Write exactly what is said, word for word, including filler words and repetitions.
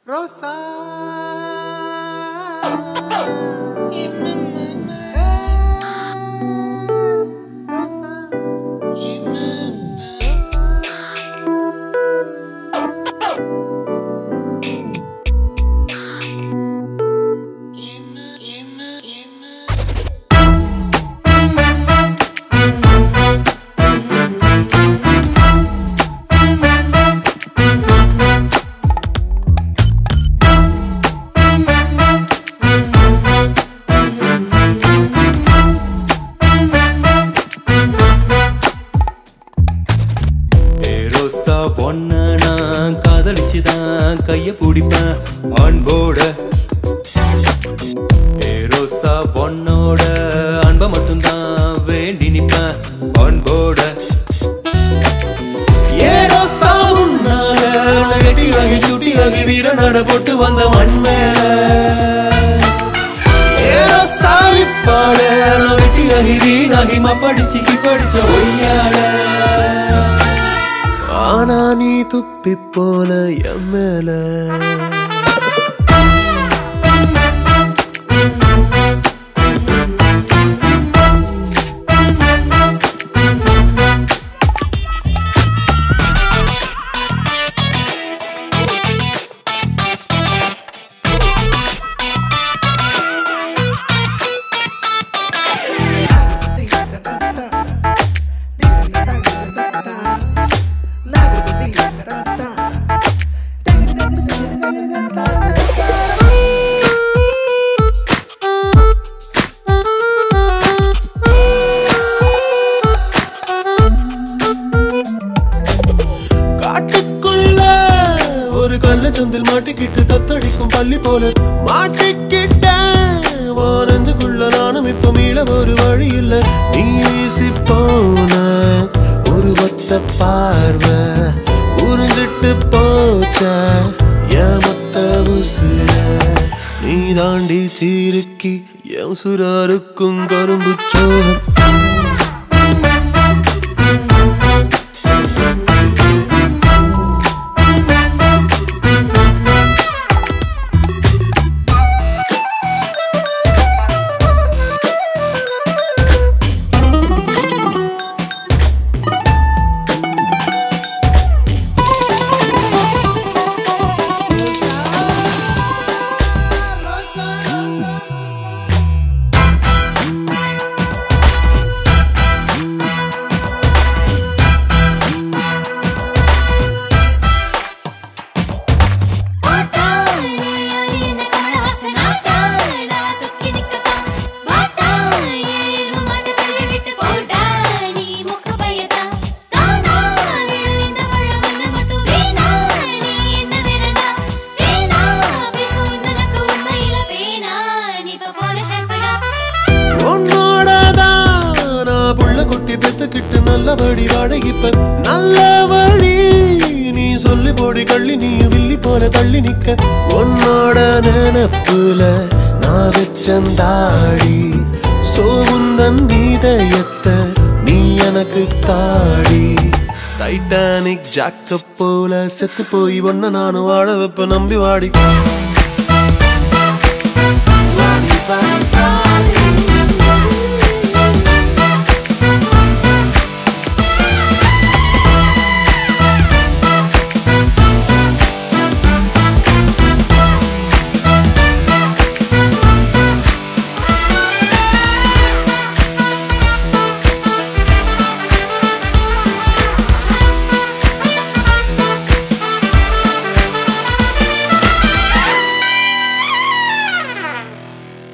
Rosa. பொண்ண நான் காதலிச்சுதான் கைய பிடிப்பேன் அன்போட. ஏ ரோசா பொண்ணோட அன்பை மட்டும்தான் வேண்டி நிப்பேன் அன்போட. ஏ ரோசா முன்னால கெட்டியாகி சுட்டியாகி வீரநாட போட்டு வந்த மண்மேல. ஏ ரோசா இப்பால நான் வெட்டியாகி வீணாகி மப்படிச்சு கிப்படிச்ச ஒய்யால. ஆனா நீ துப்பி போன என் மேல. கள்ளச்சந்தில் மாட்டிக்கிட்டு தத்தடிக்கும் பள்ளி போல மாட்டிக்கிட்ட நெஞ்சுக்குள்ள நானும் இப்ப மீள ஒரு வழி இல்ல. நீ வீசி போன ஒரு ஒத்த பார்வை உறிஞ்சிட்டு போச்ச என் மொத்த உசுர. நீ தாண்டி சீருக்கி என் உசுராருக்கும் கரும்பு சோகம். பெத்துக்கிட்டு நல்லபடி வாடகிப்ப நல்ல வழி நீ சொல்லி போடி கள்ளி நீ வில்லி போல தள்ளி நிக்க. உன்னோட நினப்புல நான் வச்சந்தாடி சோமுந்தன் நீதயத்தை நீ எனக்கு தாடி. டைட்டானிக் ஜாக்க போல செத்து போய் ஒன்ன நானும் வாழ வைப்ப நம்பி வாடி.